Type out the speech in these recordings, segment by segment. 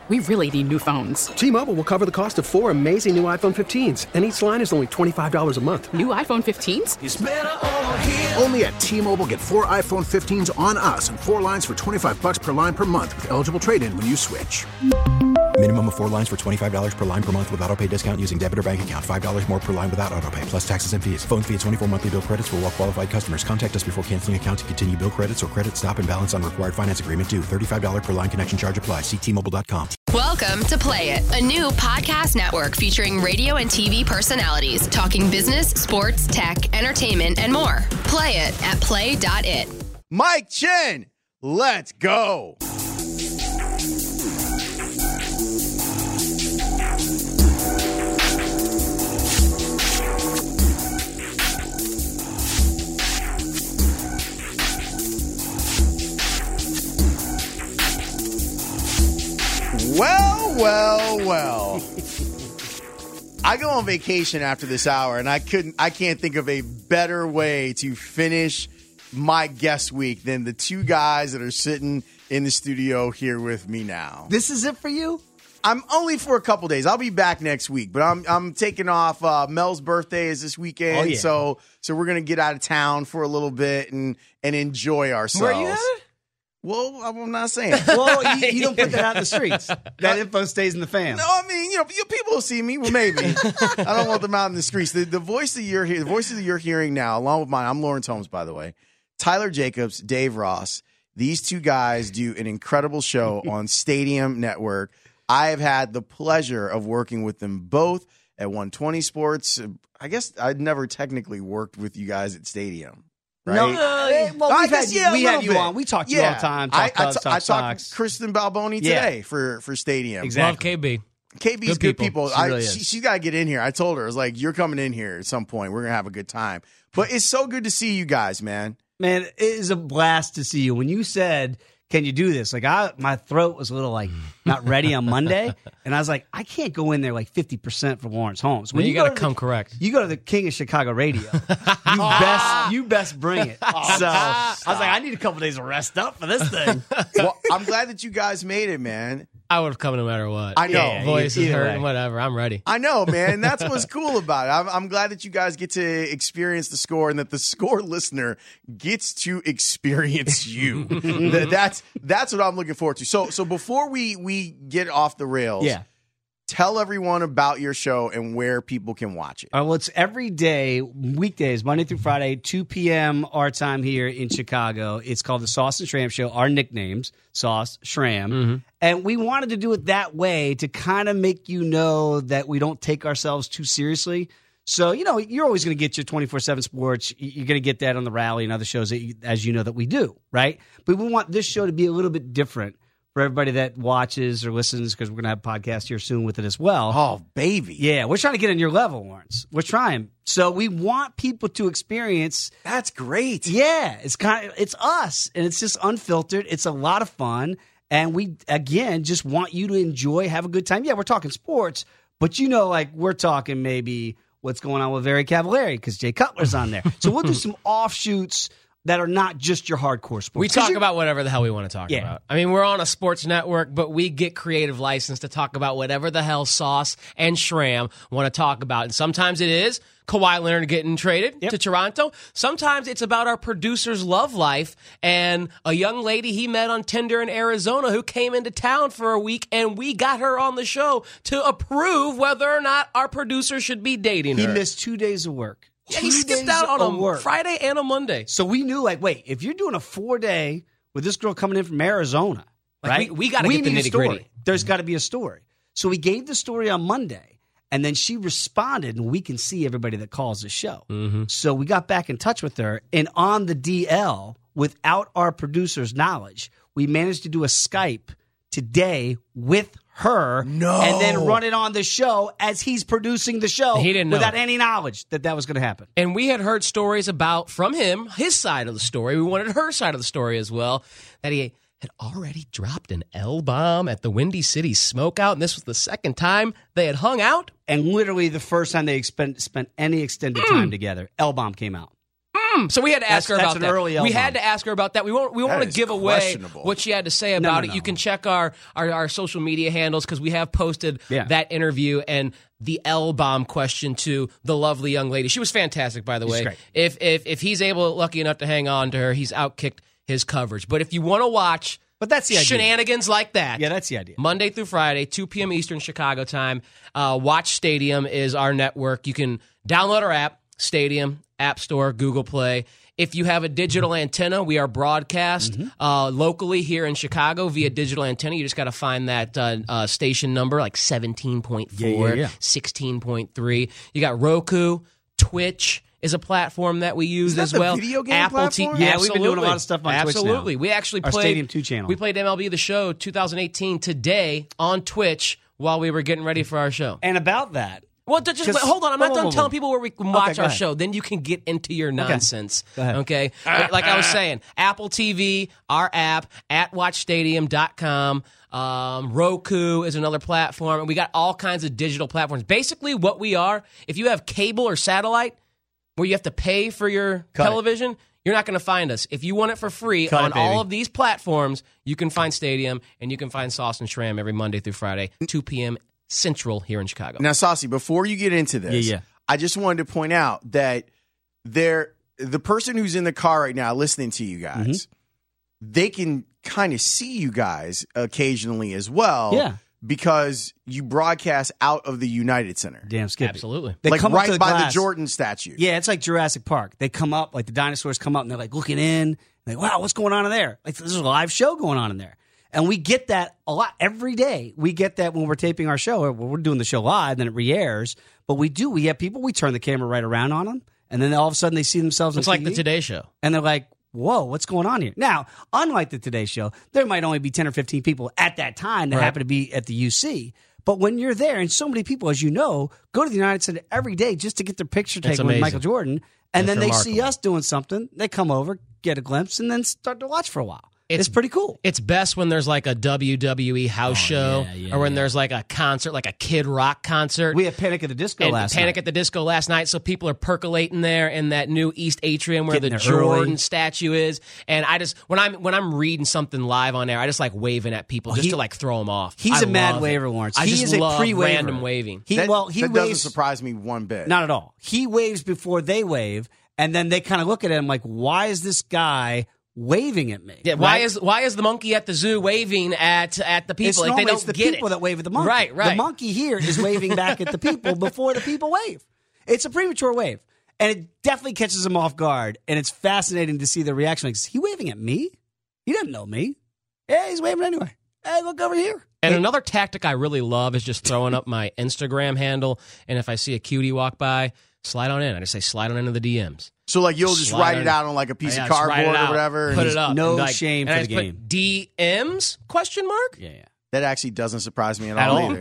we really need new phones. T-Mobile will cover the cost of 4 amazing new iPhone 15s, and each line is only $25 a month. New iPhone 15s? It's better over here. Only at T-Mobile, get 4 iPhone 15s on us and 4 lines for $25 per line per month with eligible trade-in when you switch. Minimum of 4 lines for $25 per line per month with autopay discount using debit or bank account. $5 more per line without autopay, plus taxes and fees. Phone fee at 24 monthly bill credits for well-qualified customers. Contact us before canceling account to continue bill credits or credit stop and balance on required finance agreement due. $35 per line connection charge applies. See T-Mobile.com. Welcome to Play It, a new podcast network featuring radio and TV personalities talking business, sports, tech, entertainment, and more. Play it at play.it. Mike Chen, let's go. Well. I go on vacation after this hour, and I can't think of a better way to finish my guest week than the two guys that are sitting in the studio here with me now. This is it for you? I'm only for a couple days. I'll be back next week, but I'm taking off. Mel's birthday is this weekend, oh, yeah. so we're gonna get out of town for a little bit and enjoy ourselves. Where are you headed? Well, I'm not saying. Well, you don't put that out in the streets. That info stays in the fam. No, I mean, people will see me. Well, maybe. I don't want them out in the streets. The voices that you're hearing now, along with mine, I'm Lawrence Holmes, by the way. Tyler Jacobs, Dave Ross. These two guys do an incredible show on Stadium Network. I have had the pleasure of working with them both at 120 Sports. I guess I'd never technically worked with you guys at Stadium. Right? No, well, we had you on. We talked to you all the time. I talked to Kristen Balboni today for Stadium. Exactly. Love KB. KB's good people. She she's got to get in here. I told her, I was like, you're coming in here at some point. We're going to have a good time. But it's so good to see you guys, man. Man, it is a blast to see you. When you said, can you do this? Like, my throat was a little like not ready on Monday. And I was like, I can't go in there like 50% for Lawrence Holmes. When you got to come correct. You go to the King of Chicago Radio. You best bring it. So I was like, I need a couple days of rest up for this thing. Well, I'm glad that you guys made it, man. I would have come no matter what. I know. Yeah, voice is hurting, whatever. I'm ready. I know, man. That's what's cool about it. I'm glad that you guys get to experience the score and that the score listener gets to experience you. That's what I'm looking forward to. So before we get off the rails, tell everyone about your show and where people can watch it. Well, it's every day, weekdays, Monday through Friday, 2 p.m. our time here in Chicago. It's called the Sauce and Shram Show. Our nicknames, Sauce, Shram. Mm-hmm. And we wanted to do it that way to kind of make you know that we don't take ourselves too seriously. So, you're always going to get your 24/7 sports. You're going to get that on the Rally and other shows, as you know, that we do, right? But we want this show to be a little bit different for everybody that watches or listens, because we're going to have a podcast here soon with it as well. Oh, baby. Yeah, we're trying to get on your level, Lawrence. We're trying. So we want people to experience. That's great. Yeah, it's us, and it's just unfiltered. It's a lot of fun, and we, again, just want you to enjoy, have a good time. Yeah, we're talking sports, but we're talking maybe what's going on with Very Cavallari because Jay Cutler's on there. So we'll do some offshoots that are not just your hardcore sports. We talk about whatever the hell we want to talk about. I mean, we're on a sports network, but we get creative license to talk about whatever the hell Sauce and Shram want to talk about. And sometimes it is Kawhi Leonard getting traded to Toronto. Sometimes it's about our producer's love life and a young lady he met on Tinder in Arizona who came into town for a week, and we got her on the show to approve whether or not our producer should be dating her. He missed 2 days of work. Yeah, he skipped out on a Friday and a Monday. So we knew, wait, if you're doing a 4-day with this girl coming in from Arizona, right? We got to get the nitty-gritty. There's got to be a story. So we gave the story on Monday, and then she responded, and we can see everybody that calls the show. Mm-hmm. So we got back in touch with her, and on the DL, without our producer's knowledge, we managed to do a Skype today with her and then run it on the show as he's producing the show. He didn't know. Without any knowledge that was going to happen. And we had heard stories from him, his side of the story. We wanted her side of the story as well, that he had already dropped an L-bomb at the Windy City Smokeout, and this was the second time they had hung out. And literally the first time they spent any extended time together, L-bomb came out. So we had to ask her That's about an that. early We L-bomb. had to ask her about that. We won't want to is give away questionable. what she had to say about it. no. You can check our social media handles because we have posted that interview and the L-bomb question to the lovely young lady. She was fantastic, by the way. great. If he's lucky enough to hang on to her, he's outkicked his coverage. But if you want to watch But that's the idea. shenanigans like that, Yeah, that's the idea. Monday through Friday, 2 p.m. Eastern Chicago time. Watch Stadium is our network. You can download our app, Stadium, App Store, Google Play. If you have a digital antenna, we are broadcast locally here in Chicago via digital antenna. You just got to find that station number, like 17.4, 16.3. You got Roku, Twitch is a platform that we use that as the well. video game Apple platform? TV. Yeah, we've been doing a lot of stuff on Twitch now. Absolutely. We actually Our played Stadium 2 channel. We played MLB The Show 2018 today on Twitch while we were getting ready for our show. And about that, Well, hold on. I'm not done telling people where we can watch go our ahead. show. Then you can get into your nonsense. Go ahead. Okay? Like I was saying, Apple TV, our app, at watchstadium.com. Roku is another platform. And we got all kinds of digital platforms. Basically, what we are, if you have cable or satellite where you have to pay for your television, you're not going to find us. If you want it for free on all of these platforms, you can find Stadium and you can find Sauce and Shram every Monday through Friday, 2 p.m. Central here in Chicago. Now, Saucy, before you get into this, I just wanted to point out that the person who's in the car right now listening to you guys, they can kind of see you guys occasionally as well. Yeah. Because you broadcast out of the United Center. damn Skippy. Absolutely. They Like come up to right by glass. the Jordan statue. Yeah, it's like Jurassic Park. They come up, like the dinosaurs come up, and they're like looking in. Like, wow, what's going on in there? Like, there's a live show going on in there. And we get that a lot every day. We get that when we're taping our show, or when we're doing the show live, then it re-airs. But we have people, we turn the camera right around on them, and then all of a sudden they see themselves on It's like TV, the Today Show. and they're like, whoa, what's going on here? Now, unlike the Today Show, there might only be 10 or 15 people at that time that happen to be at the UC. But when you're there, and so many people, as you know, go to the United Center every day just to get their picture taken with amazing. Michael Jordan, and That's then they see remarkable. us doing something, they come over, get a glimpse, and then start to watch for a while. It's pretty cool. It's best when there's like a WWE house show or when there's like a concert, like a Kid Rock concert. We had Panic at the Disco and last Panic night. at the Disco last night, so people are percolating there in that new East Atrium where Getting the there early. Jordan statue is. And I just when I'm reading something live on air, I just like waving at people just to like throw them off. He's I a mad love waver, it. Lawrence. I He just is a love pre-waver. random waving. He That waves, doesn't surprise me one bit. Not at all. He waves before they wave, and then they kind of look at him like, why is this guy waving at me? Yeah, why is the monkey at the zoo waving at the people? It's Like normally they don't it's the get people it. that wave at the monkey. Right. The monkey here is waving back at the people before the people wave. It's a premature wave. And it definitely catches them off guard. And it's fascinating to see the reaction. Like, is he waving at me? He doesn't know me. Yeah, he's waving anyway. Hey, look over here. And another tactic I really love is just throwing up my Instagram handle, and if I see a cutie walk by, slide on in. I just say slide on into the DMs. So like you'll just Slide write on- it out on like a piece Yeah, of just write it cardboard or out, whatever. Put and it up. no and, like, shame and for I the just put DMs? Question mark? Yeah. That actually doesn't surprise me at At all all. either.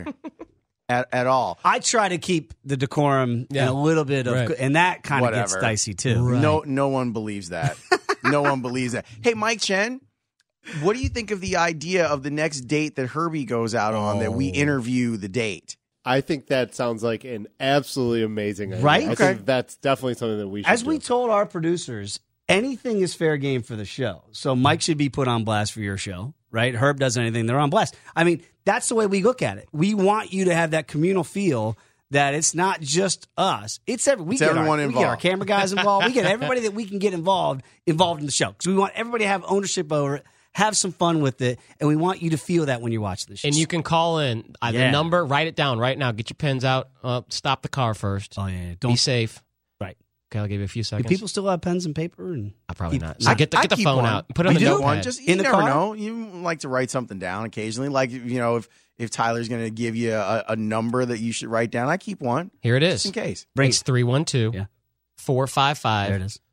At all. I try to keep the decorum and a little bit of, Right. and that kind of gets Whatever. dicey too. No one believes that. No one believes that. Hey, Mike Chen, what do you think of the idea of the next date that Herbie goes out on that we interview the date? I think that sounds like an absolutely amazing idea. Right? I Okay. think that's definitely something that we should As do. we told our producers, anything is fair game for the show. So Mike should be put on blast for your show, right? Herb does anything, they're on blast. I mean, that's the way we look at it. We want you to have that communal feel that it's not just us. It's everyone everyone We get our involved. camera guys involved. We get everybody that we can get involved in the show. Because we want everybody to have ownership over it, have some fun with it, and we want you to feel that when you're watching the show. And you can call in the Yeah. number, write it down right now. Get your pens out. Stop the car first. Oh, yeah. Be Don't. safe. Right. Okay, I'll give you a few Do seconds. people still have pens and paper? And Probably keep- not. So get the I keep phone one. out. Put it on You the do? notepad. One, just you In the never car? know. You like to write something down occasionally. Like if Tyler's going to give you a number that you should write down, I keep one Here it just is. in case. It's 312 Yeah. 455 There it is.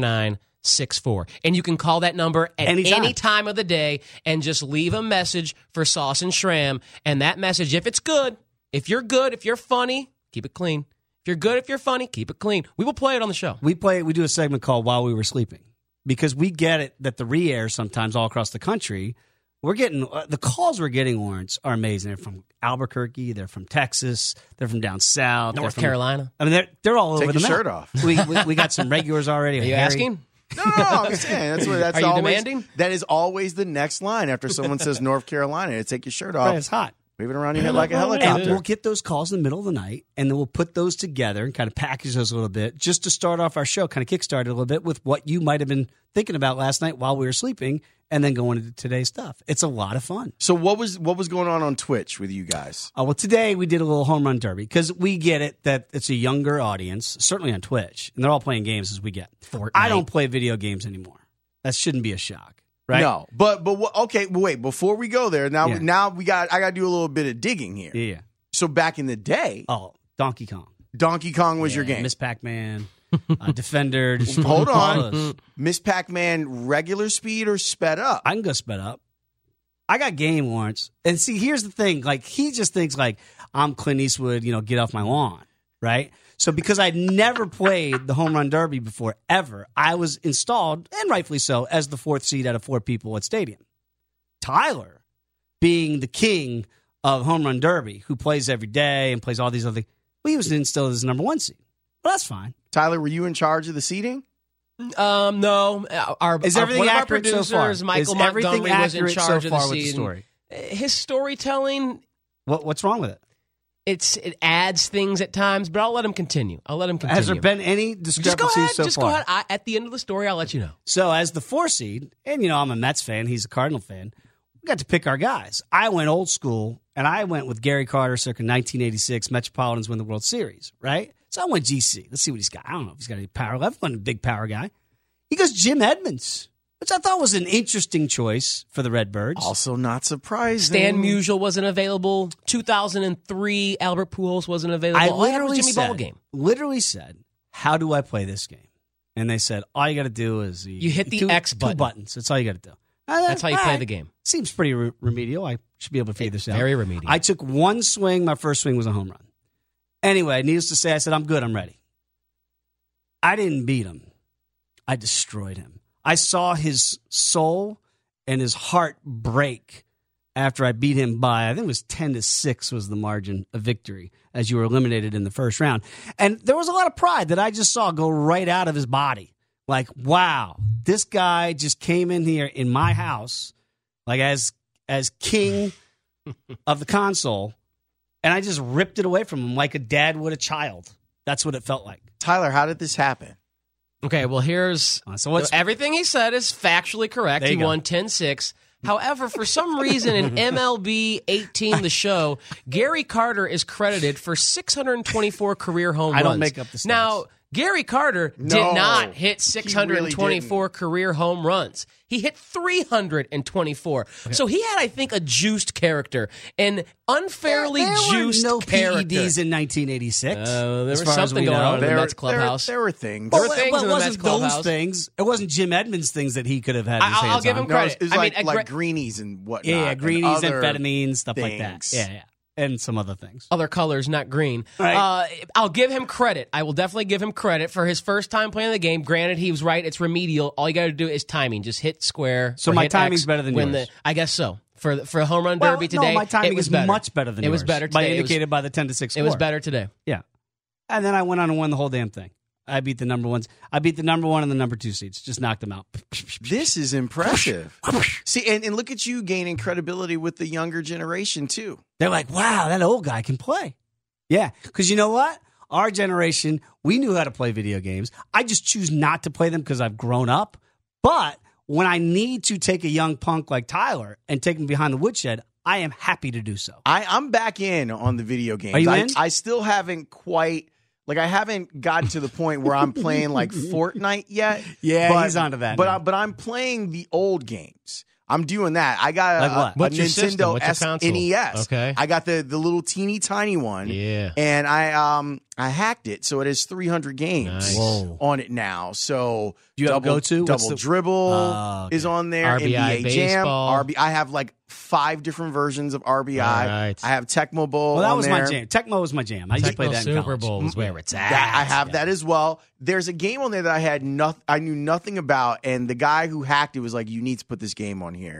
4964. And you can call that number at Anytime. any time of the day and just leave a message for Sauce and Shram. And that message, if it's good, if you're funny, keep it clean. If you're good, if you're funny, keep it clean. We will play it on the show. We do a segment called While We Were Sleeping because we get it that the re-air sometimes all across the country, We're getting the calls we're getting, Lawrence, are amazing. They're from Albuquerque. They're from Texas. They're from down south. North Carolina. I mean, they're all over Take the your map. shirt off. We got some regulars already. Are you Harry. asking? No, I'm just saying. That's Are you always, demanding? That is always the next line after someone says North Carolina. To take your shirt off. Right, it's hot. Wave it around your head like a And helicopter. we'll get those calls in the middle of the night, and then we'll put those together and kind of package those a little bit just to start off our show, kind of kickstart it a little bit with what you might have been thinking about last night while we were sleeping, and then going into today's stuff. It's a lot of fun. So what was going on Twitch with you guys? Well, today we did a little home run derby because we get it that it's a younger audience, certainly on Twitch, and they're all playing games as we get. Fortnite. I don't play video games anymore. That shouldn't be a shock. Right? No, but okay, but wait. Before we go there, now Yeah. I got to do a little bit of digging here. Yeah. So back in the day, Donkey Kong. Donkey Kong was your game. Miss Pac-Man, Defender. Hold all on, those. Miss Pac-Man, regular speed or sped up? I can go sped up. I got game, Lawrence. And see, here's the thing. Like, he just thinks like I'm Clint Eastwood, get off my lawn, right? So because I'd never played the home run derby before, ever, I was installed, and rightfully so, as the fourth seed out of four people at Stadium. Tyler, being the king of home run derby, who plays every day and plays all these other things, well, he was installed as the number one seed. Well, that's fine. Tyler, were you in charge of the seating? No. Is everything one of our accurate so producers, far? Michael Is everything Montgomery, was in accurate charge so of the far with the scene. story? His storytelling, What's wrong with it? it adds things at times, but I'll let him continue. Has there been any discrepancies so Just far? go ahead. At the end of the story, I'll let you know. So as the 4 seed, and I'm a Mets fan, he's a Cardinal fan, we got to pick our guys. I went old school, and I went with Gary Carter circa 1986, Metropolitans win the World Series, right? So I went GC. Let's see what he's got. I don't know if he's got any power left. Wasn't a big power guy. He goes Jim Edmonds, which I thought was an interesting choice for the Redbirds. Also not surprising. Stan Musial wasn't available. 2003, Albert Pujols wasn't available. I All I had was literally Jimmy Ballgame. literally said, how do I play this game? And they said, all you got to do is You hit the X button. 2 buttons. That's all you got to do. That's how you All play right. the game. Seems pretty remedial. I should be able to figure this out. Very remedial. I took one swing. My first swing was a home run. Anyway, needless to say, I said, I'm good. I'm ready. I didn't beat him. I destroyed him. I saw his soul and his heart break after I beat him by, I think it was 10-6 was the margin of victory as you were eliminated in the first round. And there was a lot of pride that I just saw go right out of his body. Like, wow, this guy just came in here in my house, like as king of the console, and I just ripped it away from him like a dad would a child. That's what it felt like. Tyler, how did this happen? Okay, well, here's everything he said is factually correct. There He you go. won 10-6. However, for some reason in MLB 18, the show, Gary Carter is credited for 624 career home runs. I don't make up the stats. Now, Gary Carter did No, not hit he 624 really career home runs. He hit 324. So he had, I think, a juiced character, an unfairly there juiced were no character. PEDs in 1986. There as was far as something we going know. on in the Mets clubhouse. There were things. There were things well, in it the wasn't Mets clubhouse. those things. It wasn't Jim Edmonds things that he could have had his hands I'll give him on. credit. It's I mean, like greenies and whatnot. Yeah, greenies, and other amphetamines, stuff like that. things. Yeah. And some other things. Other colors, not green. Right. I'll give him credit. I will definitely give him credit for his first time playing the game. Granted, he was right. It's remedial. All you got to do is timing. Just hit square. So or my hit timing's X better than when yours. I guess so. For home run Well, derby today, no, my timing it was is better. much better than it yours. was better By today. indicated by the 10-6 score. It was better today. Yeah. And then I went on and won the whole damn thing. I beat the number ones. I beat the number 1 and the number 2 seeds. Just knocked them out. This is impressive. See, and look at you gaining credibility with the younger generation, too. They're like, wow, that old guy can play. Yeah. Because you know what? Our generation, we knew how to play video games. I just choose not to play them because I've grown up. But when I need to take a young punk like Tyler and take him behind the woodshed, I am happy to do so. I'm back in on the video games. Are you in? I still haven't quite, I haven't gotten to the point where I'm playing like Fortnite yet. Yeah, he's onto that now. But I'm playing the old games. I'm doing that. I got Like a what? What's your Nintendo system? What's your console? SNES. Okay. I got the little teeny tiny one. Yeah. And I hacked it, so it has 300 games Nice. Whoa. on it now. So Do you have double, go-to? What's double the- dribble okay. is on there. RBI NBA Jam. baseball. I have like 5 different versions of RBI. Right. I have Tecmo Bowl. Well, that on was there. my jam. Tecmo was my jam. I used to play Tecmo that in Super college. Bowl is where it's at. I have that as well. There's a game on there that I knew nothing about, and the guy who hacked it was like, "You need to put this game on here."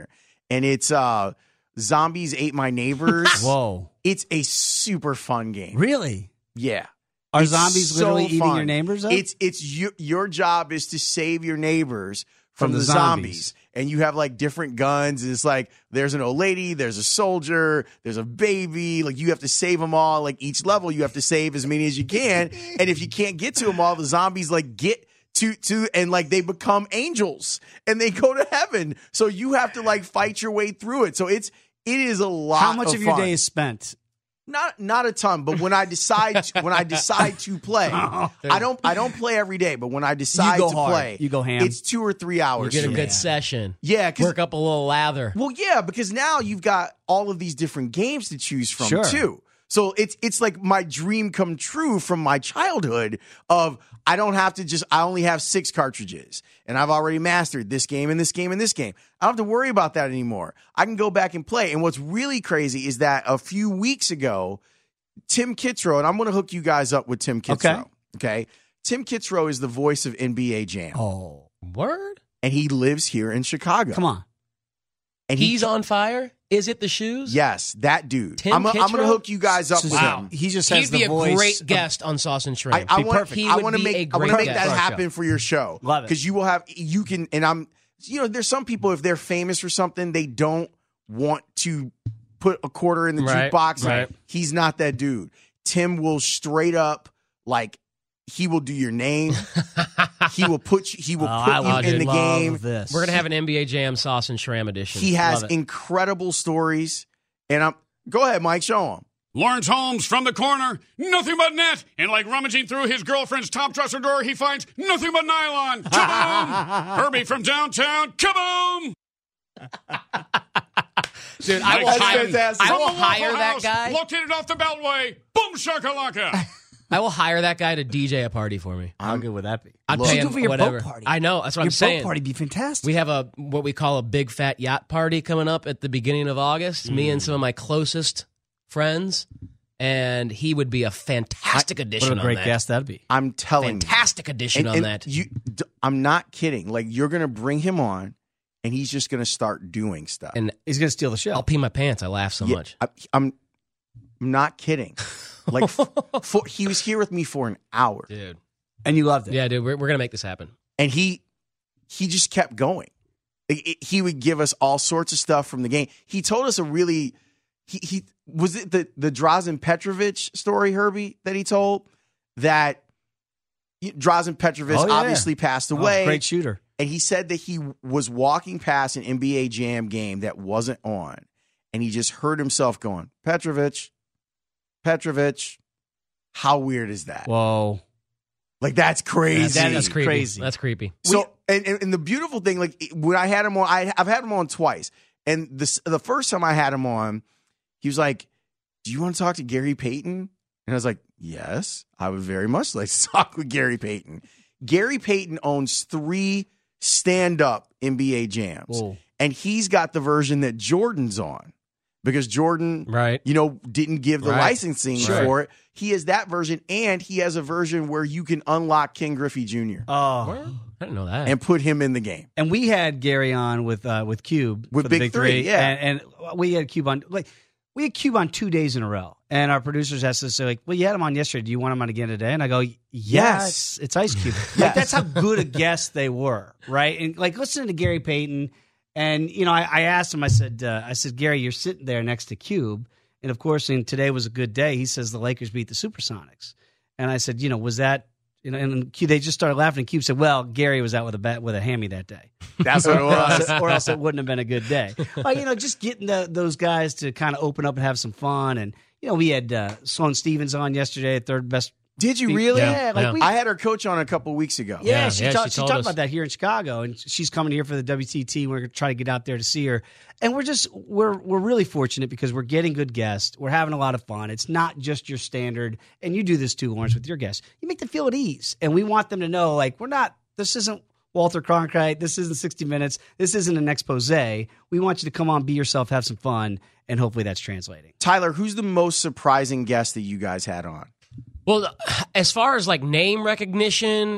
and it's Zombies Ate My Neighbors. Whoa. It's a super fun game. Really? Yeah. Are It's zombies so literally eating fun. your neighbors up? It's your job is to save your neighbors from the zombies. And you have like different guns. And it's like there's an old lady, there's a soldier, there's a baby. Like you have to save them all. Like each level, you have to save as many as you can. And if you can't get to them all, the zombies like get to and like they become angels and they go to heaven. So you have to like fight your way through it. So it is a lot. How much of your fun. day is spent? Not a ton, but when I decide to play, I don't play every day. But when I decide to play, you go ham. It's 2 or 3 hours. You get a good session. Yeah, work up a little lather. Well, yeah, because now you've got all of these different games to choose from too. So it's like my dream come true from my childhood of I only have 6 cartridges and I've already mastered this game and this game and this game. I don't have to worry about that anymore. I can go back and play. And what's really crazy is that a few weeks ago, Tim Kitzrow, and I'm going to hook you guys up with Tim Kitzrow. Okay. Tim Kitzrow is the voice of NBA Jam. Oh, word? And he lives here in Chicago. Come on. And he's on fire? Is it the shoes? Yes, that dude. Tim I'm going to Kitzrow? hook you guys up with him. He just has He'd be the a voice great guest on Sauce and Shrimp. I want to be make a great that guest. happen for your show. Love it. Because you can, and there's some people, if they're famous for something, they don't want to put a quarter in the jukebox. Right. He's not that dude. Tim will straight up, like, he will do your name. He will put you in the game. This. We're going to have an NBA Jam Sauce and Shrimp edition. He has incredible stories. And go ahead, Mike, show him. Lawrence Holmes from the corner, nothing but net. And like rummaging through his girlfriend's top dresser drawer, he finds nothing but nylon. Kaboom! Herbie from downtown, kaboom! Dude, I will hire that guy. Located off the Beltway, boom shakalaka. I will hire that guy to DJ a party for me. How good would that be? I'd pay him do for your whatever. boat party. I know. That's what your I'm saying. Boat party would be fantastic. We have what we call a big fat yacht party coming up at the beginning of August. Me and some of my closest friends, and he would be a fantastic addition. What a great guest that'd be. I'm telling you. Fantastic addition on that. I'm not kidding. Like, you're going to bring him on, and he's just going to start doing stuff. And he's going to steal the show. I'll pee my pants. I laugh so much. I'm not kidding. Like, he was here with me for an hour. Dude. And you loved it. Yeah, dude. We're going to make this happen. And he just kept going. He would give us all sorts of stuff from the game. He told us he was it the Drazen Petrovic story, Herbie, that he told? That Drazen Petrovic obviously passed away. Great shooter. And he said that he was walking past an NBA Jam game that wasn't on, and he just heard himself going, Petrovic. How weird is that? Whoa. Like, that's crazy. That's creepy. Crazy. That's creepy. So, and the beautiful thing, like, when I had him on, I've had him on twice. And the first time I had him on, he was like, do you want to talk to Gary Payton? And I was like, yes, I would very much like to talk with Gary Payton. Gary Payton owns 3 stand-up NBA jams. Whoa. And he's got the version that Jordan's on. Because Jordan, didn't give the licensing for it. He has that version, and he has a version where you can unlock Ken Griffey Jr. Oh, I didn't know that. And put him in the game. And we had Gary on with Cube with for the Big Three, yeah. And we had Cube on we had Cube on 2 days in a row, and our producers asked us, like, well, you had him on yesterday. Do you want him on again today? And I go, yes. It's Ice Cube. Like, that's how good a guest they were, right? And like listening to Gary Payton. And, I asked him, I said, Gary, you're sitting there next to Cube. And, of course, and today was a good day. He says the Lakers beat the Supersonics. And I said, was that, and they just started laughing. And Cube said, well, Gary was out with a hammy that day. That's what it was. Or else it wouldn't have been a good day. But, just getting those guys to kind of open up and have some fun. And, we had Sloane Stephens on yesterday, third best. Did you really? Yeah. I had her coach on a couple weeks ago. Yeah, she talked about that here in Chicago, and she's coming here for the WTT. We're going to try to get out there to see her, and we're really fortunate because we're getting good guests. We're having a lot of fun. It's not just your standard, and you do this too, Lawrence, with your guests. You make them feel at ease, and we want them to know, like, this isn't Walter Cronkite. This isn't 60 Minutes. This isn't an expose. We want you to come on, be yourself, have some fun, and hopefully that's translating. Tyler, who's the most surprising guest that you guys had on? Well, as far as like name recognition,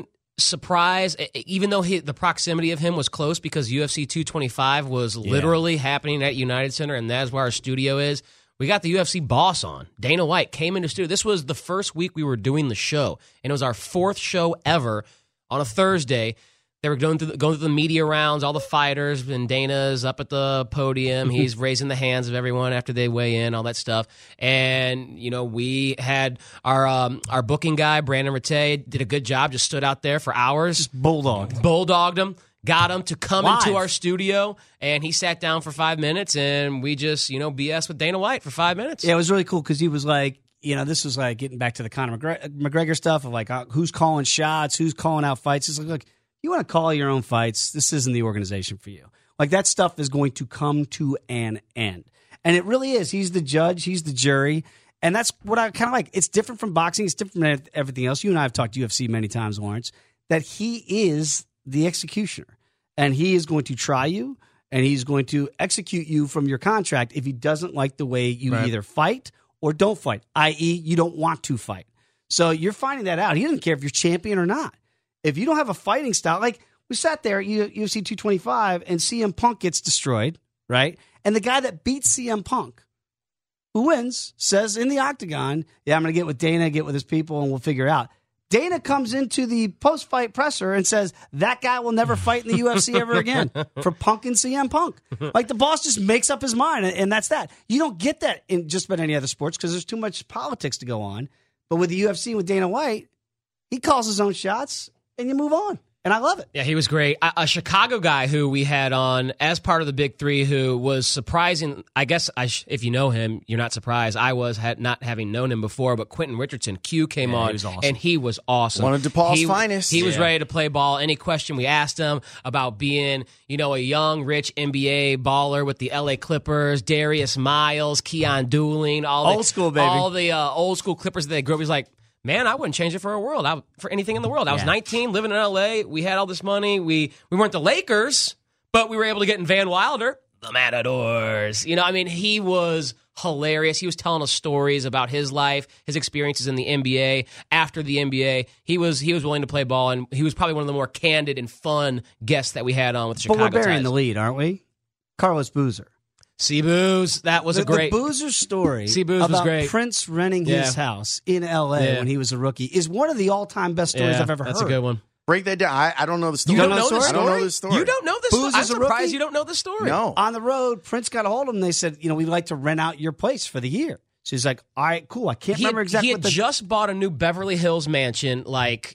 surprise, even though the proximity of him was close because UFC 225 was literally happening at United Center, and that's where our studio is. We got the UFC boss on. Dana White came into the studio. This was the first week we were doing the show, and it was our 4th show ever on a Thursday. They were going through the media rounds, all the fighters, and Dana's up at the podium. He's raising the hands of everyone after they weigh in, all that stuff. And, we had our booking guy, Brandon Rattay, did a good job, just stood out there for hours. Just bulldogged him, got him to come into our studio, and he sat down for 5 minutes, and we just, BS with Dana White for 5 minutes. Yeah, it was really cool because he was like, this was like getting back to the Conor McGregor stuff of like who's calling shots, who's calling out fights. It's like, look, you want to call your own fights, this isn't the organization for you. Like, that stuff is going to come to an end. And it really is. He's the judge. He's the jury. And that's what I kind of like. It's different from boxing. It's different from everything else. You and I have talked UFC many times, Lawrence, that he is the executioner. And he is going to try you, and he's going to execute you from your contract if he doesn't like the way you either fight or don't fight, i.e., you don't want to fight. So you're finding that out. He doesn't care if you're champion or not. If you don't have a fighting style, like we sat there at UFC 225 and CM Punk gets destroyed, right? And the guy that beats CM Punk, who wins, says in the octagon, yeah, I'm going to get with Dana, get with his people, and we'll figure it out. Dana comes into the post-fight presser and says, that guy will never fight in the UFC ever again for Punk and CM Punk. Like, the boss just makes up his mind, and that's that. You don't get that in just about any other sports because there's too much politics to go on. But with the UFC, with Dana White, he calls his own shots, and you move on. And I love it. Yeah, he was great. A Chicago guy who we had on as part of the Big Three who was surprising. I guess if you know him, you're not surprised. I was not having known him before, but Quentin Richardson, Q, came on, and he was awesome. One of DePaul's finest. He was ready to play ball. Any question we asked him about being, a young, rich NBA baller with the LA Clippers, Darius Miles, Keon Dooling, old school, baby. All the old school Clippers that they grew up. He's like, man, I wouldn't change it for for anything in the world. I was 19, living in L.A. We had all this money. We weren't the Lakers, but we were able to get in Van Wilder, the Matadors. He was hilarious. He was telling us stories about his life, his experiences in the NBA. After the NBA, he was willing to play ball, and he was probably one of the more candid and fun guests that we had on with the Chicago But we're burying ties. the lead, aren't we? Carlos Boozer. C-Booze, that was a great... The Boozer story C-Booze was great. Prince renting his house in L.A. when he was a rookie is one of the all-time best stories I've ever heard. That's a good one. Break that down. I don't know the story. You don't know the story? I don't know the story. You don't know the story? Booze I'm is a surprised rookie? you don't know the story. No. On the road, Prince got a hold of him. They said, we'd like to rent out your place for the year. So he's like, all right, cool. I can't remember exactly He had just bought a new Beverly Hills mansion,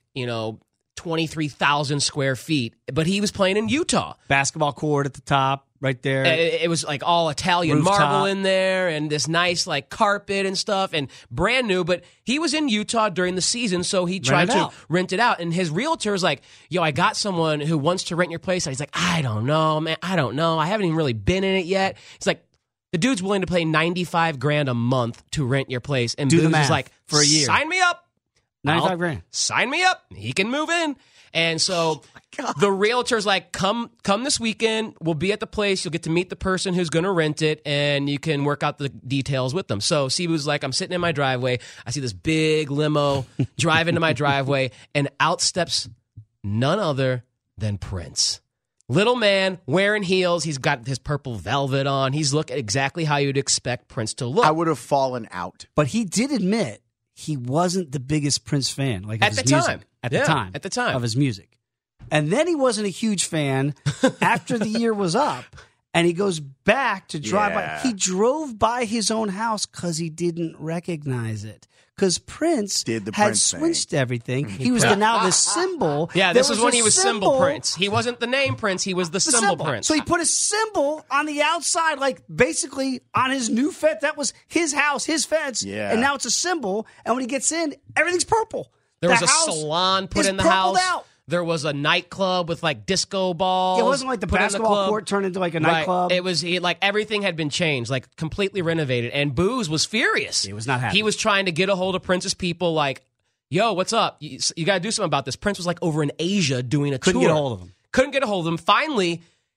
23,000 square feet, but he was playing in Utah. Basketball court at the top, right there. It was like all Italian Rooftop. marble in there and this nice carpet and stuff and brand new, but he was in Utah during the season, so he tried to rent it out. And his realtor was like, yo, I got someone who wants to rent your place. And he's like, I don't know, man. I don't know. I haven't even really been in it yet. He's like, the dude's willing to pay $95,000 a month to rent your place. And Do the Booze math was like, for a year. Sign me up. $95,000. Sign me up. He can move in. And so the realtor's like, come this weekend. We'll be at the place. You'll get to meet the person who's going to rent it, and you can work out the details with them. So Sibu's like, I'm sitting in my driveway. I see this big limo drive into my driveway, and out steps none other than Prince. Little man wearing heels. He's got his purple velvet on. He's looking exactly how you'd expect Prince to look. I would have fallen out. But he did admit he wasn't the biggest Prince fan, at the time. At the time of his music. And then he wasn't a huge fan after the year was up, and he goes back to drive by. He drove by his own house because he didn't recognize it. Because Prince had switched everything. He was now the symbol. Yeah, this is when he was symbol Prince. He wasn't the name Prince. He was the symbol Prince. So he put a symbol on the outside, basically on his new fence. That was his house, his fence. Yeah. And now it's a symbol. And when he gets in, everything's purple. There was a salon put in the house. Out. There was a nightclub with disco balls. It wasn't like the basketball court turned into a nightclub. It was everything had been changed, completely renovated. And Booze was furious. He was not happy. He was trying to get a hold of Prince's people, yo, what's up? You got to do something about this. Prince was over in Asia doing a tour. Couldn't get a hold of him. Couldn't get a hold of him. Finally,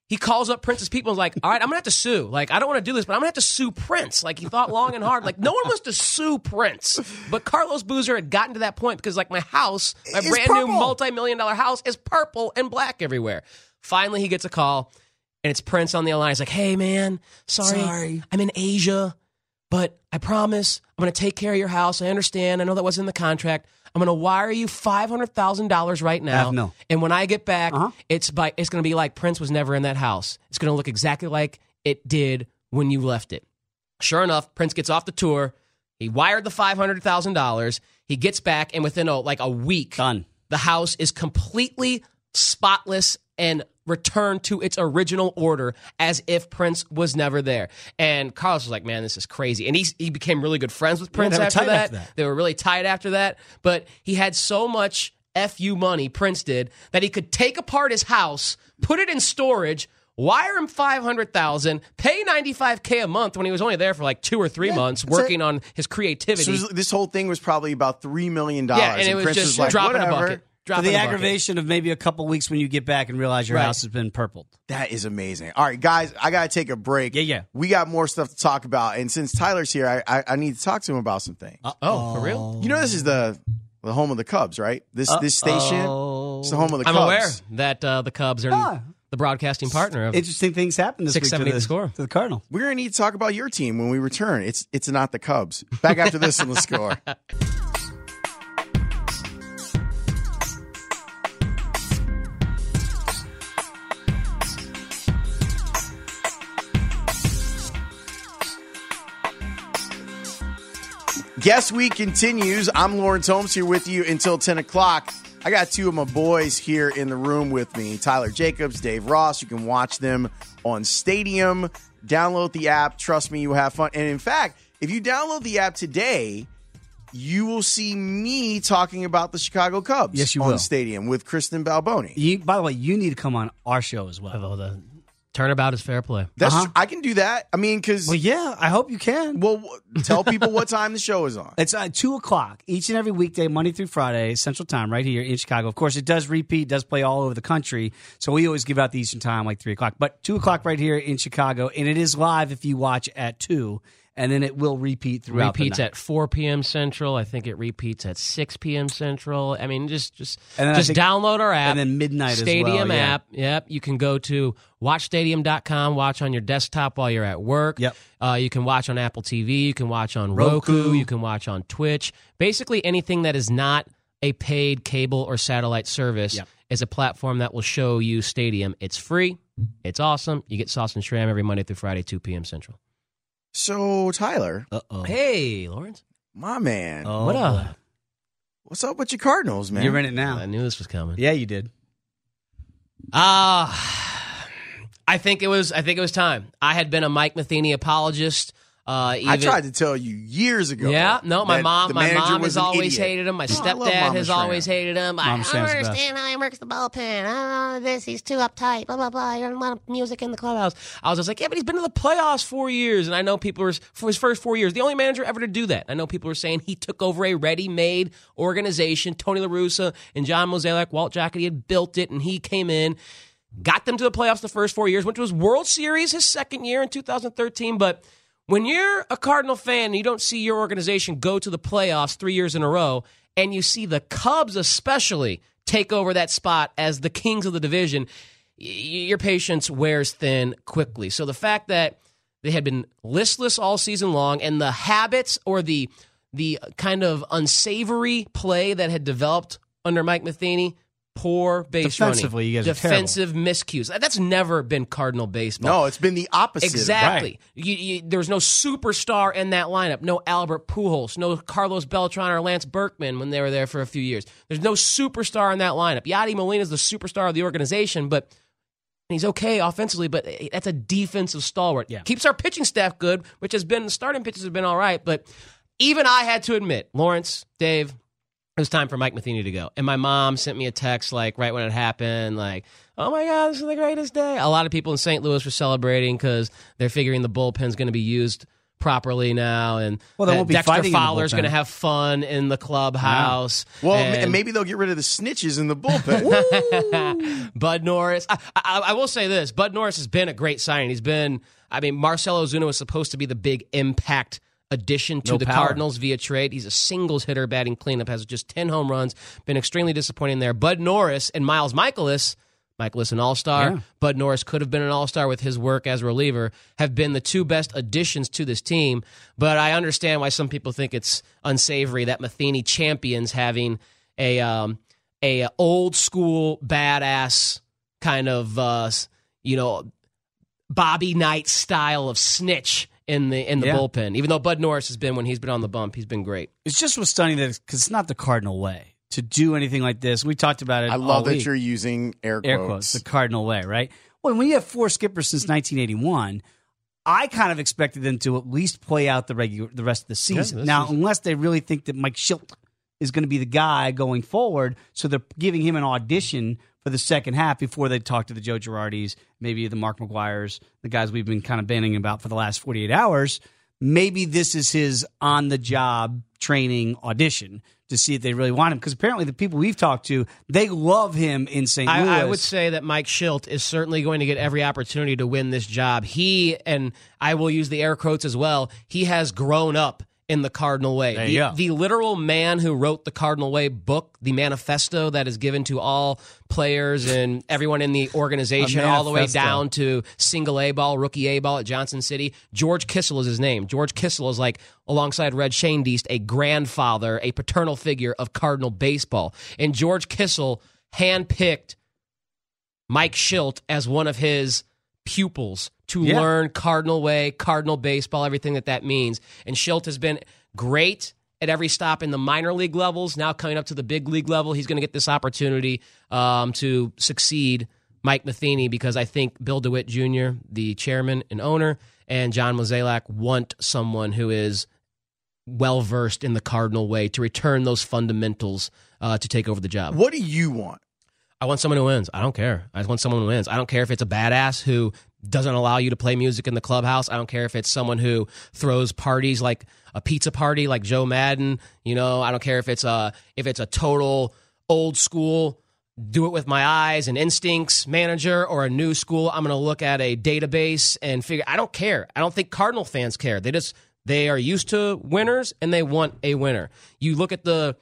he calls up Prince's people and is like, all right, I'm going to have to sue. Like, I don't want to do this, but I'm going to have to sue Prince. Like, he thought long and hard. Like, no one wants to sue Prince. But Carlos Boozer had gotten to that point because, like, my house, my brand new multi-million-dollar house is purple and black everywhere. Finally, he gets a call, and it's Prince on the line. He's like, hey, man, sorry. I'm in Asia, but I promise I'm going to take care of your house. I understand. I know that wasn't in the contract. I'm going to wire you $500,000 right now. No. And when I get back, it's going to be like Prince was never in that house. It's going to look exactly like it did when you left it. Sure enough, Prince gets off the tour. He wired the $500,000. He gets back, and within a week, done. The house is completely spotless and returned to its original order as if Prince was never there. And Carlos was like, man, this is crazy. And he became really good friends with Prince after that. They were really tight after that. But he had so much FU money, Prince did, that he could take apart his house, put it in storage, wire him $500,000, pay $95K a month when he was only there for like 2 or 3 months working on his creativity. So this whole thing was probably about $3 million. Yeah, and it was Prince just was like, dropping whatever. a bucket. For the aggravation of maybe a couple weeks when you get back and realize your house has been purpled. That is amazing. All right, guys, I got to take a break. Yeah. We got more stuff to talk about. And since Tyler's here, I need to talk to him about some things. Oh, for real? You know, this is the home of the Cubs, right? This station is the home of the Cubs. I'm aware that the Cubs are the broadcasting partner of Interesting things happen this week 670 The Score. to the Cardinal. We're going to need to talk about your team when we return. It's not the Cubs. Back after this on The Score. Guest Week continues. I'm Lawrence Holmes here with you until 10 o'clock. I got two of my boys here in the room with me, Tyler Jacobs, Dave Ross. You can watch them on Stadium. Download the app. Trust me, you will have fun. And in fact, if you download the app today, you will see me talking about the Chicago Cubs on Stadium with Kristen Balboni. By the way, you need to come on our show as well. The turnabout is fair play. I can do that. I mean, because... Well, yeah, I hope you can. Well, tell people what time the show is on. It's 2 o'clock each and every weekday, Monday through Friday, Central Time, right here in Chicago. Of course, it does repeat, does play all over the country, so we always give out the Eastern Time, like 3 o'clock. But 2 o'clock right here in Chicago, and it is live if you watch at 2, and then it will repeat throughout the night. Repeats at 4 p.m. Central. I think it repeats at 6 p.m. Central. I mean, just download our app. And then midnight Stadium as well. app. Yep. You can go to watchstadium.com, watch on your desktop while you're at work. Yep. You can watch on Apple TV. You can watch on Roku. You can watch on Twitch. Basically anything that is not a paid cable or satellite service is a platform that will show you Stadium. It's free. It's awesome. You get Sauce and Shram every Monday through Friday, 2 p.m. Central. So, Tyler. Hey, Lawrence. My man. What up? What's up with your Cardinals, man? You're in it now. I knew this was coming. Yeah, you did. I think it was time. I had been a Mike Matheny apologist. I tried to tell you years ago. Yeah, no, my mom has always idiot. hated him. My stepdad has always hated him. I don't Shram's the best. understand how he works the bullpen. I don't know this. He's too uptight. Blah blah blah. He doesn't want music in the clubhouse. I was just like, yeah, but he's been to the playoffs 4 years, and I know people were for his first 4 years, the only manager ever to do that. I know people were saying he took over a ready-made organization. Tony La Russa and John Mozeliak, Walt Jocketty had built it, and he came in. Got them to the playoffs the first 4 years, went to his World Series his second year in 2013. But when you're a Cardinal fan and you don't see your organization go to the playoffs 3 years in a row, and you see the Cubs especially take over that spot as the kings of the division, your patience wears thin quickly. So the fact that they had been listless all season long, and the habits or the kind of unsavory play that had developed under Mike Matheny, poor base Defensively, running, you guys are defensive miscues. That's never been Cardinal baseball. No, it's been the opposite. Exactly. There's no superstar in that lineup. No Albert Pujols. No Carlos Beltran or Lance Berkman when they were there for a few years. There's no superstar in that lineup. Yadi Molina is the superstar of the organization, but he's okay offensively, but that's a defensive stalwart. Yeah. Keeps our pitching staff good, which has been, the starting pitchers have been all right, but even I had to admit, Lawrence, Dave, it was time for Mike Matheny to go. And my mom sent me a text like right when it happened, like, oh my God, this is the greatest day. A lot of people in St. Louis were celebrating because they're figuring the bullpen's going to be used properly now, and Well, they won't be Dexter fighting in the Fowler's bullpen. going to have fun in the clubhouse. Well, and and maybe they'll get rid of the snitches in the bullpen. Bud Norris. I will say this. Bud Norris has been a great signing. Marcell Ozuna was supposed to be the big impact addition to the Cardinals via trade. He's a singles hitter batting cleanup, has just 10 home runs, been extremely disappointing there. Bud Norris and Miles Mikolas, an all-star. Yeah. Bud Norris could have been an all-star with his work as a reliever, have been the two best additions to this team. But I understand why some people think it's unsavory that Matheny champions having a old school badass kind of Bobby Knight style of snitch in the bullpen. Even though Bud Norris has been, when he's been on the bump, he's been great. It's just what's stunning that because it's not the Cardinal way to do anything like this. We talked about it. I love that you're using air quotes. The Cardinal way, right? Well, when you have 4 skippers since 1981, I kind of expected them to at least play out the rest of the season. Unless they really think that Mike Shildt is going to be the guy going forward, so they're giving him an audition for the second half before they talk to the Joe Girardis, maybe the Mark McGuires, the guys we've been kind of banning about for the last 48 hours. Maybe this is his on-the-job training audition to see if they really want him. Because apparently the people we've talked to, they love him in St. Louis. I would say that Mike Shildt is certainly going to get every opportunity to win this job. He, and I will use the air quotes as well, he has grown up in the Cardinal way. The literal man who wrote the Cardinal Way book, the manifesto that is given to all players and everyone in the organization, all the way down to single A ball, rookie A ball at Johnson City. George Kissel is his name. George Kissel is like, alongside Red Schoendienst, a grandfather, a paternal figure of Cardinal baseball. And George Kissel handpicked Mike Shildt as one of his pupils to learn Cardinal Way, Cardinal baseball, everything that means. And Shildt has been great at every stop in the minor league levels. Now coming up to the big league level, he's going to get this opportunity to succeed Mike Matheny, because I think Bill DeWitt Jr., the chairman and owner, and John Mozeliak want someone who is well-versed in the Cardinal Way to return those fundamentals to take over the job. What do you want? I want someone who wins. I don't care. I just want someone who wins. I don't care if it's a badass who doesn't allow you to play music in the clubhouse. I don't care if it's someone who throws parties like a pizza party like Joe Madden. I don't care if it's a total old school, do it with my eyes and instincts manager, or a new school, I'm going to look at a database and figure. I don't care. I don't think Cardinal fans care. They are used to winners and they want a winner. You look at the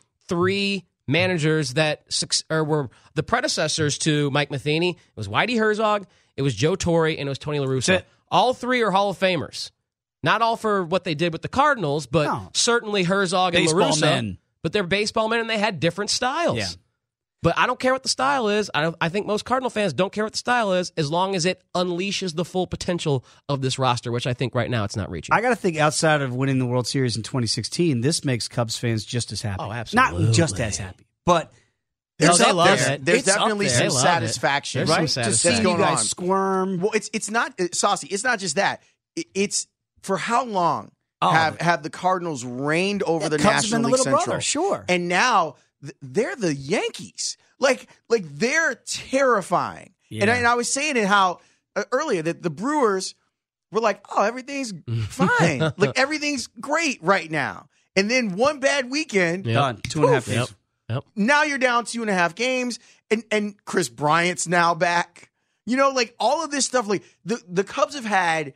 3 managers that were the predecessors to Mike Matheny. It was Whitey Herzog, it was Joe Torre, and it was Tony La Russa. All 3 are Hall of Famers. Not all for what they did with the Cardinals, but certainly Herzog and La Russa. Men. But they're baseball men, and they had different styles. Yeah. But I don't care what the style is. I think most Cardinal fans don't care what the style is, as long as it unleashes the full potential of this roster, which I think right now it's not reaching. I got to think outside of winning the World Series in 2016, this makes Cubs fans just as happy. Oh, absolutely. Not just as happy, but there's there's definitely some satisfaction, right? To see you guys squirm. Well, it's not, Saucy, it's not just that. It's for how long have the Cardinals reigned over the National League Central? Brother, sure. And now they're the Yankees. Like they're terrifying. Yeah. And I was saying it how earlier that the Brewers were like, oh, everything's fine. Like everything's great right now. And then one bad weekend, done. 2.5 games. Yep. Now you're down 2.5 games, and Chris Bryant's now back. Like all of this stuff. Like the Cubs have had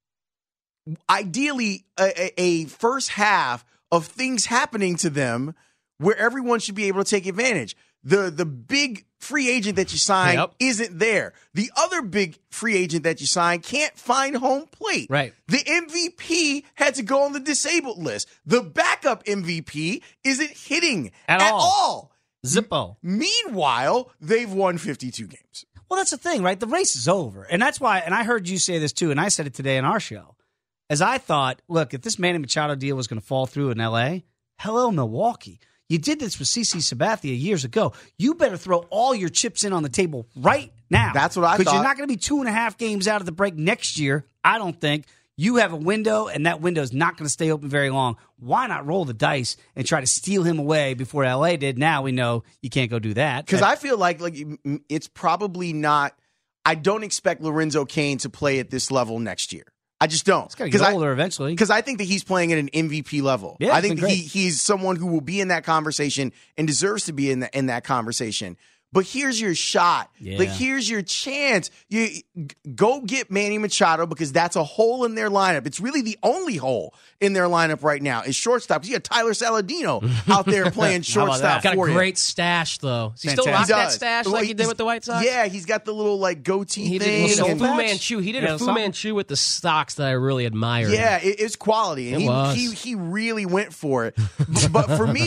ideally a first half of things happening to them where everyone should be able to take advantage. The big free agent that you sign isn't there. The other big free agent that you sign can't find home plate. Right. The MVP had to go on the disabled list. The backup MVP isn't hitting at all. Zippo. Meanwhile, they've won 52 games. Well, that's the thing, right? The race is over. And that's why, and I heard you say this too, and I said it today in our show, as I thought, look, if this Manny Machado deal was going to fall through in L.A., hello, Milwaukee. You did this with CC Sabathia years ago. You better throw all your chips in on the table right now. That's what I thought. Because you're not going to be 2.5 games out of the break next year, I don't think. You have a window, and that window is not going to stay open very long. Why not roll the dice and try to steal him away before L.A. did? Now we know you can't go do that. Because I feel like it's probably not – I don't expect Lorenzo Cain to play at this level next year. I just don't. He's got to get older eventually. Because I think that he's playing at an MVP level. Yeah, I think that he's someone who will be in that conversation and deserves to be in that conversation. But here's your shot. Yeah. Like, here's your chance. You go get Manny Machado because that's a hole in their lineup. It's really the only hole in their lineup right now is shortstop. Because you got Tyler Saladino out there playing shortstop got for a you. great stash, though. Does he still Fantastic. rock that stash like he did with the White Sox? Yeah, he's got the little like goatee He thing. did a and- Fu Manchu. He did a Fu Manchu with the Sox that I really admire. Yeah, it's quality, and he really went for it. But for me,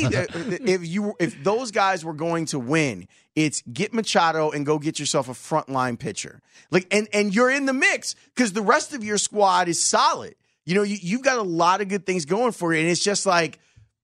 if those guys were going to win, it's get Machado and go get yourself a frontline pitcher. Like, and you're in the mix because the rest of your squad is solid. You know, you've got a lot of good things going for you, and it's just like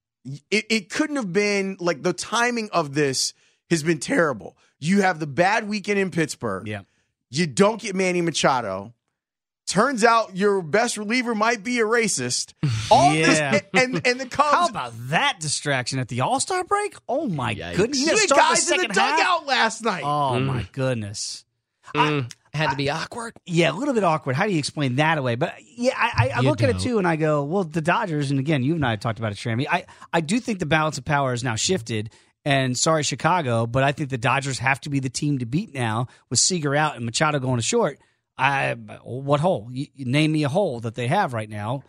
it couldn't have been like the timing of this has been terrible. You have the bad weekend in Pittsburgh. Yeah, you don't get Manny Machado. Turns out your best reliever might be a racist. All this and the Cubs. How about that distraction at the All-Star break? Oh my goodness! You had guys in the dugout last night. Oh my goodness! Had to be awkward. Yeah, a little bit awkward. How do you explain that away? But yeah, I look at it too, and I go, well, the Dodgers, and again, you and I talked about it, Shrammy. I do think the balance of power has now shifted. And sorry, Chicago, but I think the Dodgers have to be the team to beat now with Seager out and Machado going to short. What hole? You name me a hole that they have right now.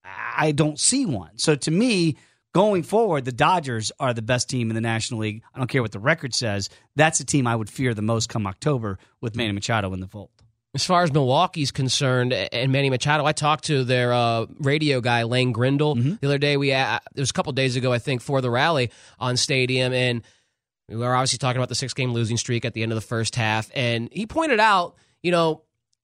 I don't see one. So to me, going forward, the Dodgers are the best team in the National League. I don't care what the record says. That's the team I would fear the most come October with Manny Machado in the fold. As far as Milwaukee's concerned and Manny Machado, I talked to their radio guy, Lane Grindle, the other day. It was a couple days ago, I think, for the rally on Stadium, and we were obviously talking about the 6-game losing streak at the end of the first half, and he pointed out, you know,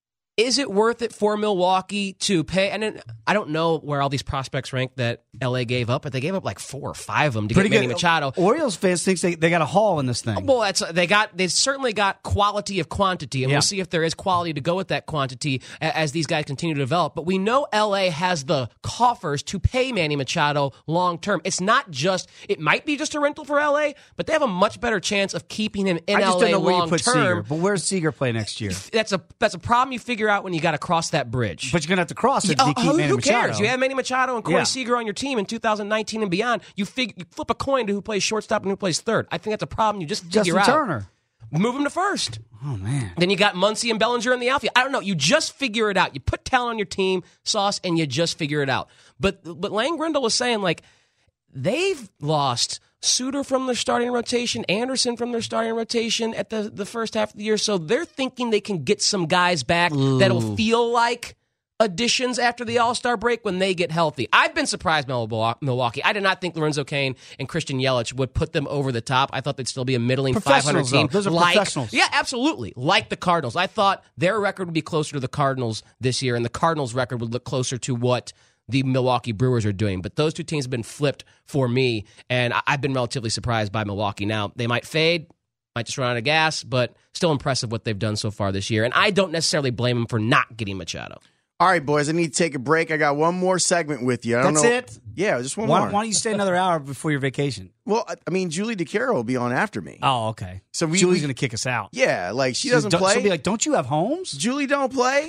is it worth it for Milwaukee to pay? And then, I don't know where all these prospects rank that LA gave up, but they gave up like 4 or 5 of them to get Manny Machado. Orioles fans think they got a haul in this thing. Well, they certainly got quality of quantity, and we'll see if there is quality to go with that quantity as these guys continue to develop. But we know LA has the coffers to pay Manny Machado long term. It's not just it might be just a rental for LA, but they have a much better chance of keeping him in LA long term. I just don't know where you put Seager, but where's Seager play next year? That's a problem you figure out when you got to cross that bridge. But you're going to have to cross it to keep Manny who Machado. Cares? You have Manny Machado and Corey Seager on your team in 2019 and beyond. You flip a coin to who plays shortstop and who plays third. I think that's a problem you just figure out. Justin Turner. Move him to first. Oh, man. Then you got Muncy and Bellinger in the outfield. I don't know. You just figure it out. You put talent on your team, Sauce, and you just figure it out. But Lane Grindle was saying, like, they've lost Suter from their starting rotation, Anderson from their starting rotation at the first half of the year. So they're thinking they can get some guys back that'll feel like additions after the All-Star break when they get healthy. I've been surprised by Milwaukee. I did not think Lorenzo Cain and Christian Yelich would put them over the top. I thought they'd still be a middling 500 team. Those are professionals. Yeah, absolutely. Like the Cardinals. I thought their record would be closer to the Cardinals this year, and the Cardinals' record would look closer to what the Milwaukee Brewers are doing. But those two teams have been flipped for me, and I've been relatively surprised by Milwaukee. Now, they might fade, might just run out of gas, but still impressive what they've done so far this year. And I don't necessarily blame them for not getting Machado. All right, boys, I need to take a break. I got one more segment with you. That's it? Yeah, just one more. Why don't you stay another hour before your vacation? Well, I mean, Julie DeCaro will be on after me. Oh, okay. So Julie's going to kick us out. Yeah, like she doesn't play. She'll be like, don't you have homes? Julie don't play.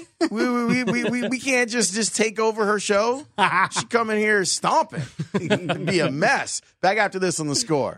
We can't just take over her show. She come in here stomping. It'd be a mess. Back after this on The Score.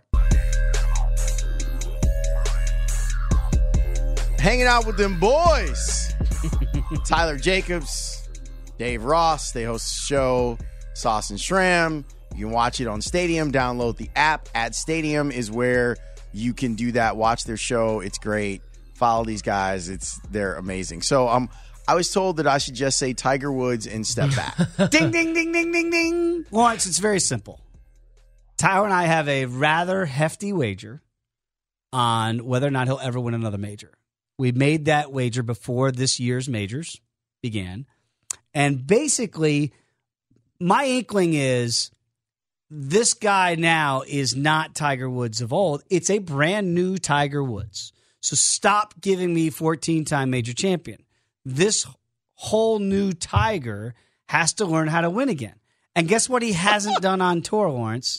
Hanging out with them boys. Tyler Jacobs, Dave Ross. They host the show, Sauce and Shram. You can watch it on Stadium. Download the app at Stadium is where you can do that. Watch their show. It's great. Follow these guys. They're amazing. So I was told that I should just say Tiger Woods and step back. Ding, ding, ding, ding, ding, ding. Lawrence, it's very simple. Tyler and I have a rather hefty wager on whether or not he'll ever win another major. We made that wager before this year's majors began. And basically, my inkling is this guy now is not Tiger Woods of old. It's a brand new Tiger Woods. So stop giving me 14-time major champion. This whole new Tiger has to learn how to win again. And guess what he hasn't done on tour, Lawrence?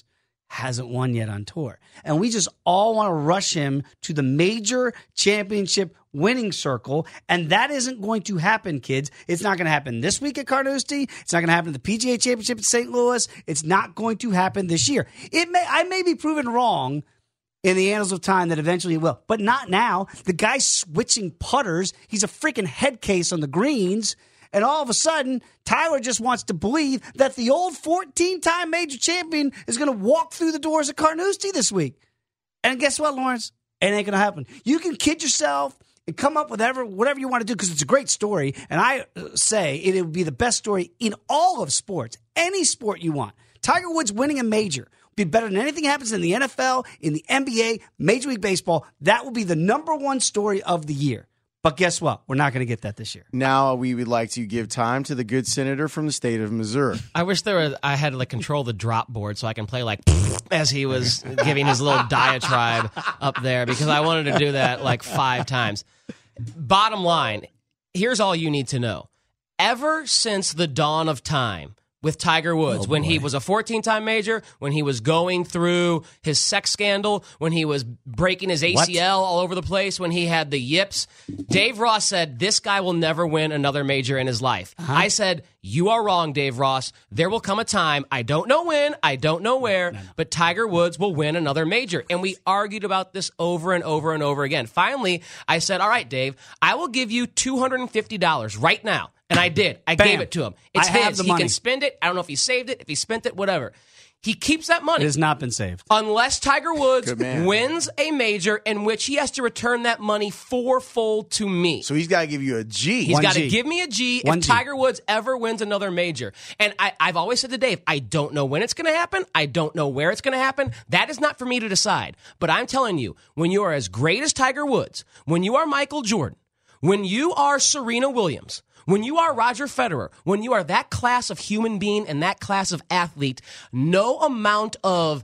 hasn't won yet on tour. And we just all want to rush him to the major championship winning circle. And that isn't going to happen, kids. It's not going to happen this week at Carnoustie. It's not going to happen at the PGA Championship at St. Louis. It's not going to happen this year. I may be proven wrong in the annals of time that eventually it will, but not now. The guy's switching putters. He's a freaking head case on the greens. And all of a sudden, Tyler just wants to believe that the old 14-time major champion is going to walk through the doors at Carnoustie this week. And guess what, Lawrence? It ain't going to happen. You can kid yourself and come up with whatever you want to do because it's a great story. And I say it would be the best story in all of sports, any sport you want. Tiger Woods winning a major would be better than anything happens in the NFL, in the NBA, Major League Baseball. That will be the number one story of the year. But guess what? We're not going to get that this year. Now we would like to give time to the good senator from the state of Missouri. I wish I had to control the drop board so I can play as he was giving his little diatribe up there because I wanted to do that 5 times. Bottom line, here's all you need to know. Ever since the dawn of time, with Tiger Woods, when he was a 14-time major, when he was going through his sex scandal, when he was breaking his ACL all over the place, when he had the yips. Dave Ross said, this guy will never win another major in his life. I said, you are wrong, Dave Ross. There will come a time, I don't know when, I don't know where, but Tiger Woods will win another major. And we argued about this over and over and over again. Finally, I said, all right, Dave, I will give you $250 right now. And I did. I gave it to him. It's his. He can spend it. I don't know if he saved it, if he spent it, whatever. He keeps that money. It has not been saved. Unless Tiger Woods wins a major in which he has to return that money fourfold to me. So he's got to give you a G. He's got to give me a G if Tiger Woods ever wins another major. And I've always said to Dave, I don't know when it's going to happen. I don't know where it's going to happen. That is not for me to decide. But I'm telling you, when you are as great as Tiger Woods, when you are Michael Jordan, when you are Serena Williams, when you are Roger Federer, when you are that class of human being and that class of athlete, no amount of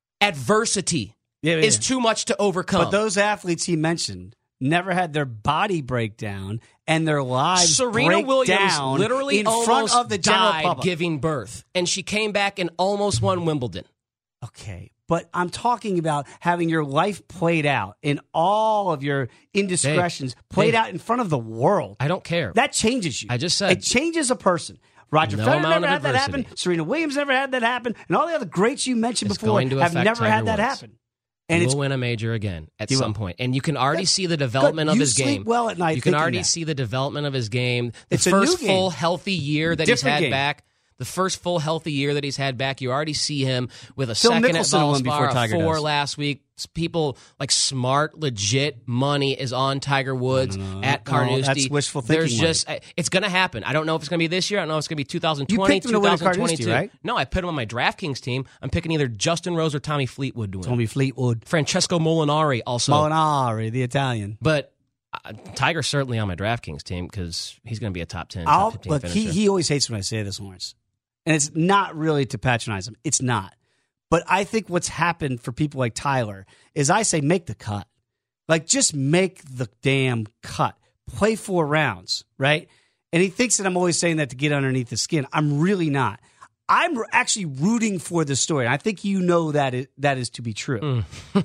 adversity is too much to overcome. But those athletes he mentioned never had their body break down and their lives Serena break Williams down literally in front of the general died public. Giving birth, and she came back and almost won Wimbledon. Okay, but I'm talking about having your life played out in all of your indiscretions played out in front of the world. I don't care. That changes you. I just said. It changes a person. Roger Federer never had that happen. Serena Williams never had that happen. And all the other greats you mentioned before have never had that happen. And he will win a major again at some point. And you can already see the development of his game. You sleep well at night. You can already see the development of his game. It's the first a new full game. healthy year that he's had back. The first full healthy year that he's had back, you already see him with a Phil second Mickelson at won before Valspar, Tiger a 4 does. last week. People like smart, legit money is on Tiger Woods at Carnoustie. That's wishful thinking. There's just it's going to happen. I don't know if it's going to be this year. I don't know if it's going to be 2020, You picked him to win at 2022. Carnoustie, right? No, I put him on my DraftKings team. I'm picking either Justin Rose or Tommy Fleetwood to win. Tommy Fleetwood. Francesco Molinari also. Molinari, the Italian. But Tiger's certainly on my DraftKings team because he's going to be a top 10, top 15 look, finisher. he always hates when I say this, Lawrence. And it's not really to patronize him. It's not. But I think what's happened for people like Tyler is I say make the cut. Just make the damn cut. Play 4 rounds, right? And he thinks that I'm always saying that to get underneath the skin. I'm really not. I'm actually rooting for the story. I think you know that is to be true.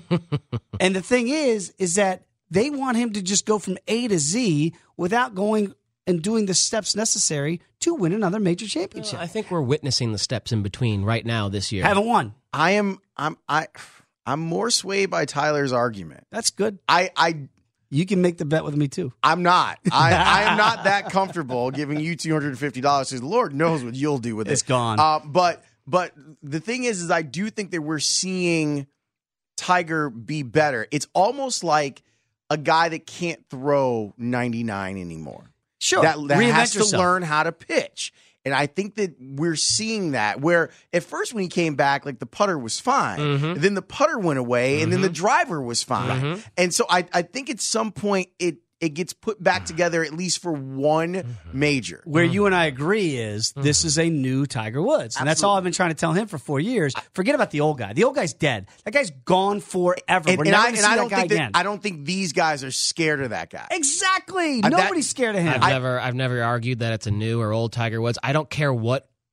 And the thing is that they want him to just go from A to Z without going and doing the steps necessary to win another major championship. I think we're witnessing the steps in between right now this year. Haven't won. I'm more swayed by Tyler's argument. That's good. I You can make the bet with me too. I'm not. I am not that comfortable giving you $250 because Lord knows what you'll do with it. It's gone. But the thing is I do think that we're seeing Tiger be better. It's almost like a guy that can't throw 99 anymore. Sure. That Reinvent has yourself. to learn how to pitch. And I think that we're seeing that where at first when he came back, the putter was fine. Then the putter went away and then the driver was fine. And so I think at some point it gets put back together at least for one major. Where you and I agree is this is a new Tiger Woods. And that's all I've been trying to tell him for 4 years. Forget about the old guy. The old guy's dead. That guy's gone forever. We're never going to see that guy again. I don't think these guys are scared of that guy. Exactly. Nobody's scared of him. I've never argued that it's a new or old Tiger Woods. I don't care what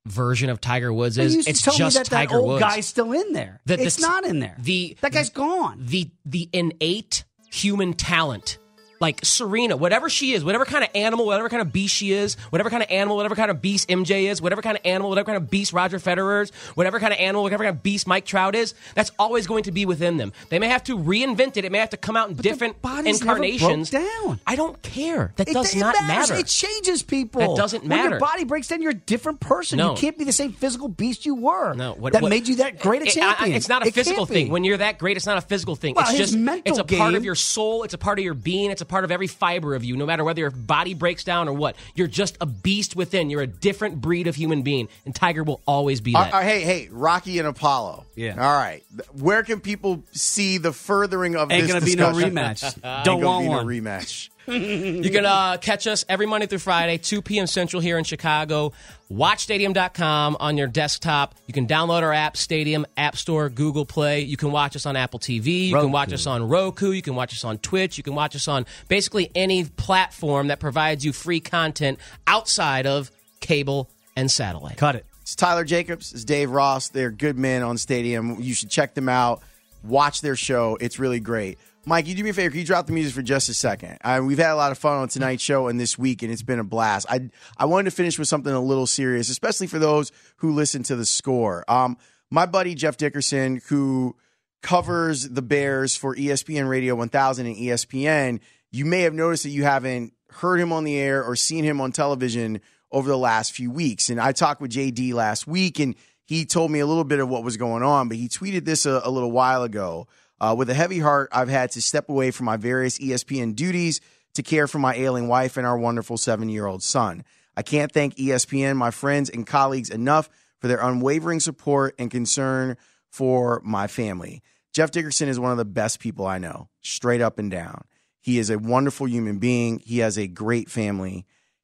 version of Tiger Woods You is. used to It's tell me just that Tiger old Woods. guy's still in there. It's not in there. That guy's gone. The innate human talent. Like Serena, whatever she is, whatever kind of animal, whatever kind of beast she is, whatever kind of animal, whatever kind of beast MJ is, whatever kind of animal, whatever kind of beast Roger Federer is, whatever kind of animal, whatever kind of beast Mike Trout is, that's always going to be within them. They may have to reinvent it. It may have to come out in different incarnations. Never broke down. I don't care. That does not matters. matter. It changes people. That doesn't matter. When your body breaks down, you're a different person. No. You can't be the same physical beast you were. No, that made you that great a champion. It's not a physical thing. When you're that great, it's not a physical thing. Well, it's his just mental it's a part game. of your soul. It's a part of your being. It's a part of every fiber of you. No matter whether your body breaks down or what, you're just a beast within. You're a different breed of human being, and Tiger will always be that. Hey, Rocky and Apollo. Yeah. All right. Where can people see the furthering of Ain't this gonna discussion? be no rematch. Don't want be one. no rematch. You can catch us every Monday through Friday, 2 p.m. Central here in Chicago. WatchStadium.com on your desktop. You can download our app, Stadium, App Store, Google Play. You can watch us on Apple TV. You can watch us on Roku. You can watch us on Twitch. You can watch us on basically any platform that provides you free content outside of cable and satellite. Cut it. It's Tyler Jacobs. It's Dave Ross. They're good men on Stadium. You should check them out. Watch their show. It's really great. Mike, you do me a favor. Can you drop the music for just a second? We've had a lot of fun on tonight's show and this week, and it's been a blast. I wanted to finish with something a little serious, especially for those who listen to The Score. My buddy Jeff Dickerson, who covers the Bears for ESPN Radio 1000 and ESPN, you may have noticed that you haven't heard him on the air or seen him on television over the last few weeks. And I talked with JD last week, and he told me a little bit of what was going on, but he tweeted this a little while ago. With a heavy heart, I've had to step away from my various ESPN duties to care for my ailing wife and our wonderful 7-year-old son. I can't thank ESPN, my friends and colleagues enough for their unwavering support and concern for my family. Jeff Dickerson is one of the best people I know, straight up and down. He is a wonderful human being. He has a great family.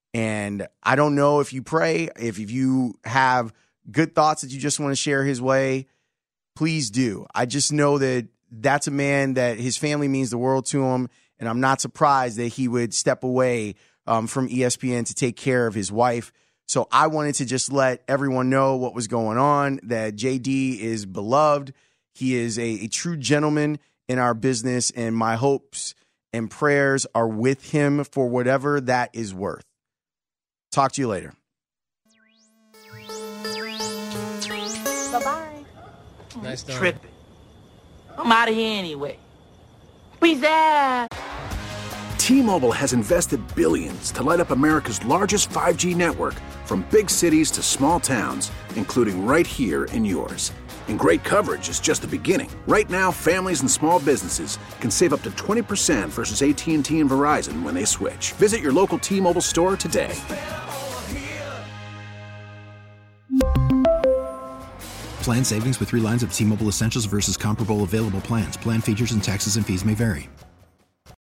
And I don't know if you pray, if you have good thoughts that you just want to share his way, please do. I just know that that's a man that his family means the world to him, and I'm not surprised that he would step away from ESPN to take care of his wife. So I wanted to just let everyone know what was going on, that JD is beloved. He is a true gentleman in our business, and my hopes and prayers are with him for whatever that is worth. Talk to you later. Bye-bye. Nice done. Tripping. I'm out of here anyway. Peace out. T-Mobile has invested billions to light up America's largest 5G network, from big cities to small towns, including right here in yours. And great coverage is just the beginning. Right now, families and small businesses can save up to 20% versus AT&T and Verizon when they switch. Visit your local T-Mobile store today. Plan savings with 3 lines of T-Mobile Essentials versus comparable available plans. Plan features and taxes and fees may vary.